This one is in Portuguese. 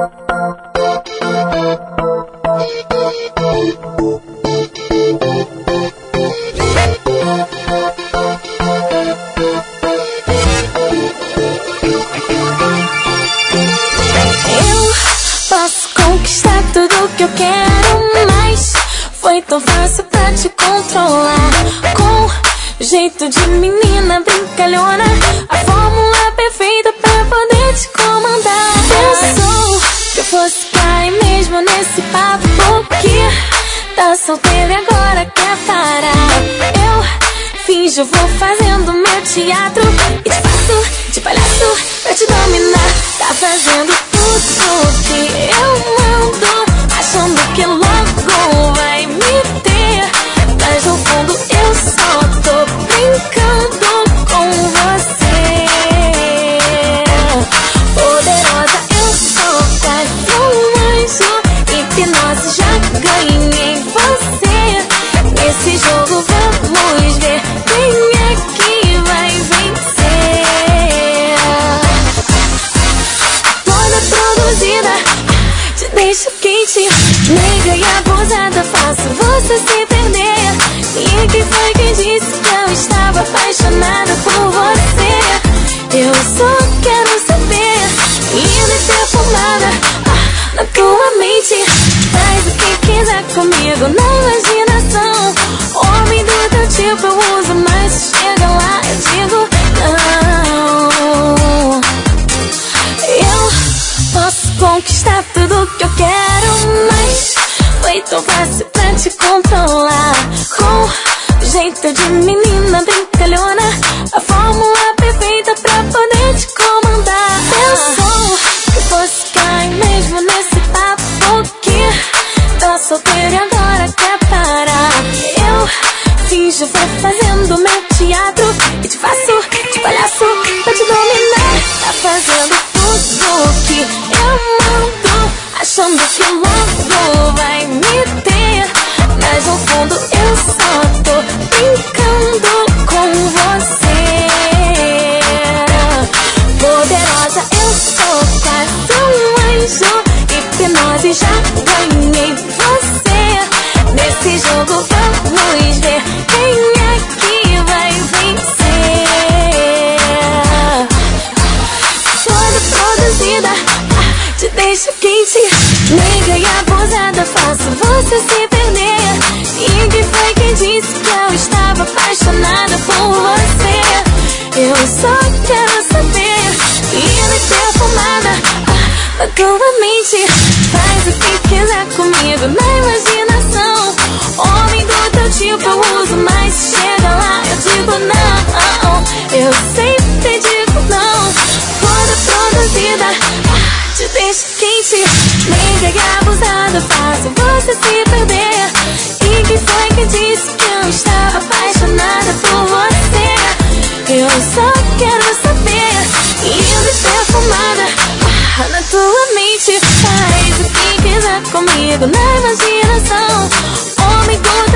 Posso conquistar tudo que eu quero, mas foi tão fácil pra te controlar. Com jeito de menina brincalhona, a fórmula perfeita pra poder te comandar. Pensou que eu fosse cair mesmo nesse papo, porque tá solteira e agora quer parar. Eu finjo, vou fazendo meu teatro e te faço de palhaço pra te dominar. Tá fazendo tudo que eu mando, achando que logo vai me ter, mas no fundo eu só tô brincando com você. Poderosa, eu sou quase um anjo, hipnose, já ganhei você. Nesse jogo vamos ver quem é que vai vencer. Toda produzida, te deixo quente, nega e abusada, faço você se perder. E quem foi que disse que eu estava apaixonada por você? Eu só quero saber, indo perfumada na tua mente. Faz o que quiser comigo na imaginação. Homem do teu tipo eu uso, mas chega lá eu digo não. Eu posso conquistar tudo que eu quero, mas foi tão fácil pra te controlar. Com jeito de menina brincalhona, a fórmula perfeita pra poder te comandar. Pensou que fosse cair mesmo nesse papo, porque tá solteira e agora quer parar. Eu finjo, vou fazendo meu teatro e te faço de palhaço pra te dominar. Tá fazendo tudo que eu mando, achando que logo vai me ter, mas no fundo eu só tô brincando com você. Poderosa, eu sou quase um anjo, hipnose, já ganhei você. Nesse jogo vamos ver quem é que vai vencer. Toda produzida, te deixo quente, nega e abusada, faço você se perder. E quem foi que disse que eu estava apaixonada por você? Eu só quero saber, indo perfumada na tua mente. Faz o que quiser comigo na imaginação. Homem do teu tipo eu uso, mas chega lá eu digo não. Eu sempre digo não. Toda produzida, te deixo quente, nega e abusada, faço você se perder. E quem foi que disse que eu estava apaixonada por você? Eu só quero saber, indo perfumada na tua mente. Faz o que quiser comigo na imaginação. Homem do